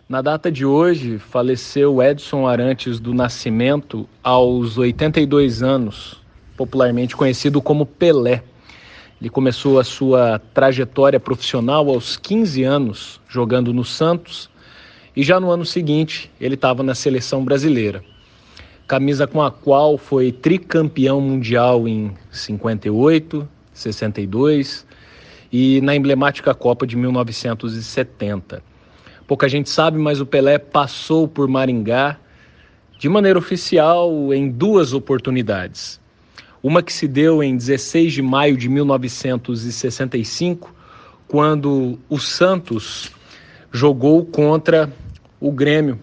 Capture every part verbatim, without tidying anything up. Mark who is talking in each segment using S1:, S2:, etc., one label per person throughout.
S1: Na data de hoje, faleceu Edson Arantes do Nascimento aos oitenta e dois anos, popularmente conhecido como Pelé. Ele começou a sua trajetória profissional aos quinze anos, jogando no Santos, e já no ano seguinte ele estava na seleção brasileira, camisa com a qual foi tricampeão mundial em cinquenta e oito, sessenta e dois e na emblemática Copa de mil novecentos e setenta. Pouca gente sabe, mas o Pelé passou por Maringá de maneira oficial em duas oportunidades. Uma que se deu em dezesseis de maio de mil novecentos e sessenta e cinco, quando o Santos jogou contra o Grêmio.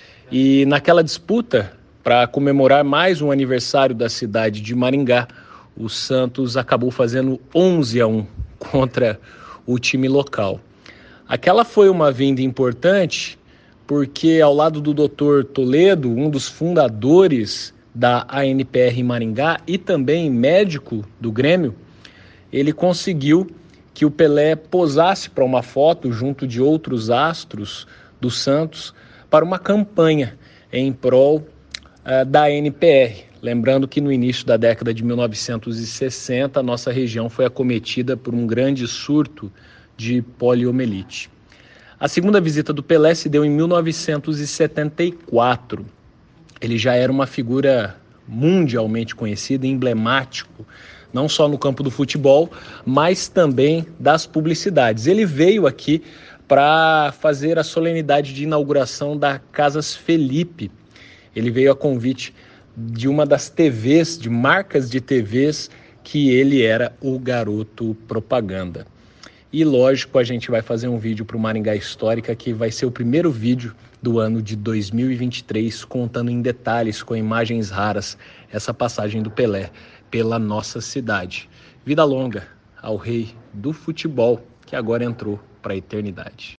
S1: E naquela disputa, para comemorar mais um aniversário da cidade de Maringá, o Santos acabou fazendo onze a um contra o time local. Aquela foi uma vinda importante porque, ao lado do doutor Toledo, um dos fundadores da A N P R em Maringá e também médico do Grêmio, ele conseguiu que o Pelé posasse para uma foto junto de outros astros do Santos para uma campanha em prol uh, da A N P R. Lembrando que no início da década de mil novecentos e sessenta, a nossa região foi acometida por um grande surto de poliomielite. A segunda visita do Pelé se deu em mil novecentos e setenta e quatro. Ele já era uma figura mundialmente conhecida, emblemático, não só no campo do futebol, mas também das publicidades. Ele veio aqui para fazer a solenidade de inauguração da Casas Felipe. Ele veio a convite de uma das T Vs, de marcas de T Vs, que ele era o garoto propaganda. E lógico, a gente vai fazer um vídeo para o Maringá Histórica, que vai ser o primeiro vídeo do ano de dois mil e vinte e três, contando em detalhes, com imagens raras, essa passagem do Pelé pela nossa cidade. Vida longa ao rei do futebol, que agora entrou para a eternidade.